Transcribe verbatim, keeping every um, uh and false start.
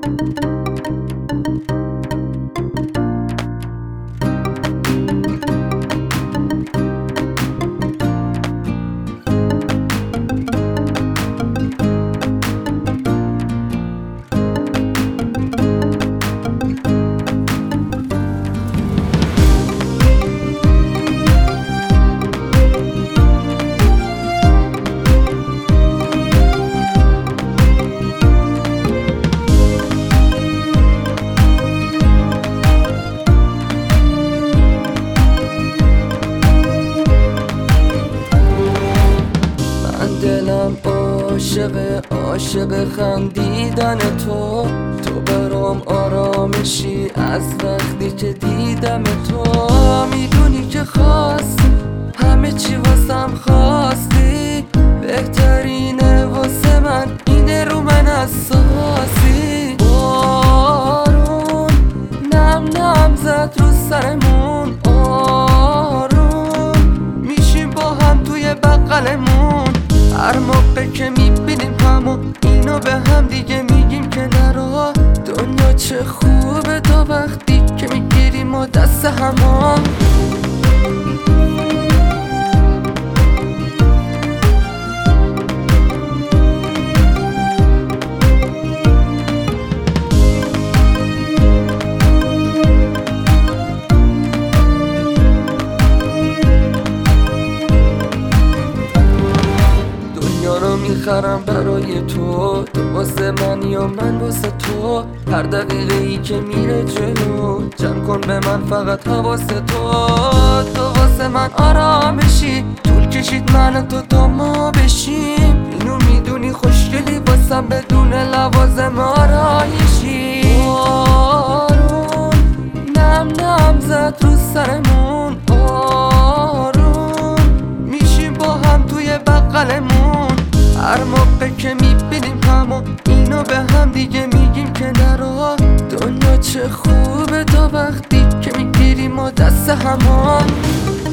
دلم عاشق عاشق خندیدن تو تو برام آرامشی از وقتی که دیدم تو میدونی که خواستی همه چی واسم خواستی بهترینه واسه من اینه رو من اساسی بارون نم نم زد رو سرمون آروم میشیم با هم توی بغلمون هر موقع که میبینیم همو اینو به هم دیگه میگیم که نرا دنیا چه خوبه تا وقتی که میگیریم و دست همون میخرم برای تو تو واسه منی یا من واسه تو هر دقیقه ای که میره جلو جمع کن به من فقط حواس تو تو واسه من آرامشی طول کشید من و تو تا ما بشیم اینو میدونی خوشگلی واسم بدون لوازم آرایشی بارون نم نم زد رو سرمون آروم میشیم با هم توی بغلمون هر موقع که میبینیم همو اینو به هم دیگه میگیم که نرا دنیا چه خوبه تا وقتی که میگیریم و دست همون